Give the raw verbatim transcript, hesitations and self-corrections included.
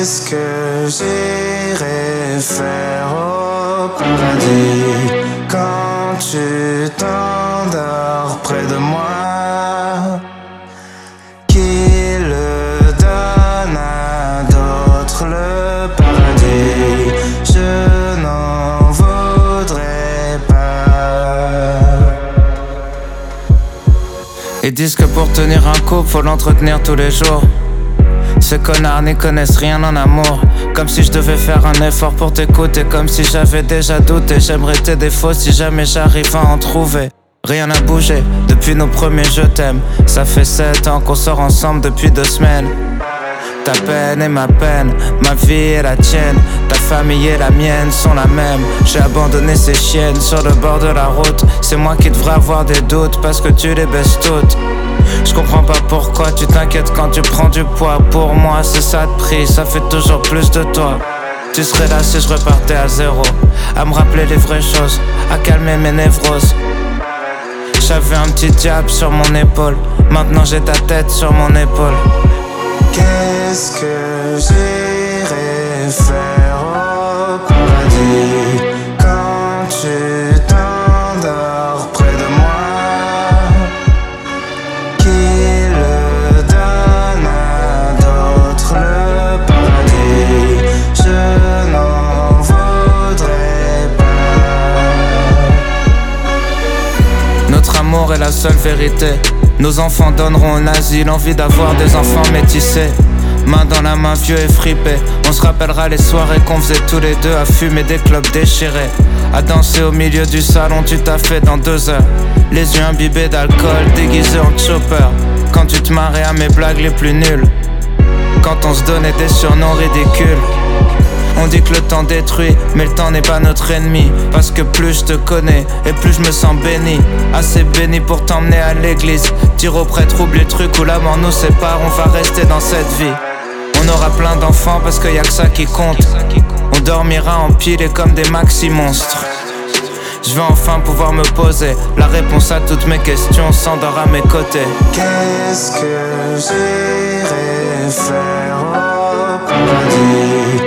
Qu'est-ce que j'irai faire au paradis quand tu t'endors près de moi? Qui le donne à d'autres le paradis? Je n'en voudrais pas. Ils disent que pour tenir un couple, faut l'entretenir tous les jours. Ces connards n'y connaissent rien en amour. Comme si je devais faire un effort pour t'écouter. Comme si j'avais déjà douté. J'aimerais tes défauts si jamais j'arrive à en trouver. Rien n'a bougé depuis nos premiers je t'aime. Ça fait sept ans qu'on sort ensemble depuis deux semaines. Ta peine est ma peine, ma vie est la tienne. Ta famille et la mienne sont la même. J'ai abandonné ces chiennes sur le bord de la route. C'est moi qui devrais avoir des doutes parce que tu les baisses toutes. Je comprends pas pourquoi tu t'inquiètes quand tu prends du poids. Pour moi c'est ça de prix, ça fait toujours plus de toi. Tu serais là si je repartais à zéro, à me rappeler les vraies choses, à calmer mes névroses. J'avais un petit diable sur mon épaule, maintenant j'ai ta tête sur mon épaule. Qu'est-ce que j'irai faire au paradis quand tu t'endors près de moi? Qui le donne à d'autres le paradis? Je n'en voudrais pas. Notre amour est la seule vérité. Nos enfants donneront un asile, envie d'avoir des enfants métissés. Main dans la main, vieux et fripé. On se rappellera les soirées qu'on faisait tous les deux à fumer des clopes déchirées, à danser au milieu du salon, tu t'as fait dans deux heures. Les yeux imbibés d'alcool, déguisés en chopper. Quand tu te marrais à mes blagues les plus nulles. Quand on se donnait des surnoms ridicules. On dit que le temps détruit, mais le temps n'est pas notre ennemi. Parce que plus je te connais, et plus je me sens béni. Assez béni pour t'emmener à l'église. Dire au prêtre, oublie le truc où la mort nous sépare. On va rester dans cette vie. On aura plein d'enfants parce qu'il y a que ça qui compte. On dormira empilés comme des maxi-monstres. Je vais enfin pouvoir me poser. La réponse à toutes mes questions s'endort à mes côtés. Qu'est-ce que j'irai faire au paradis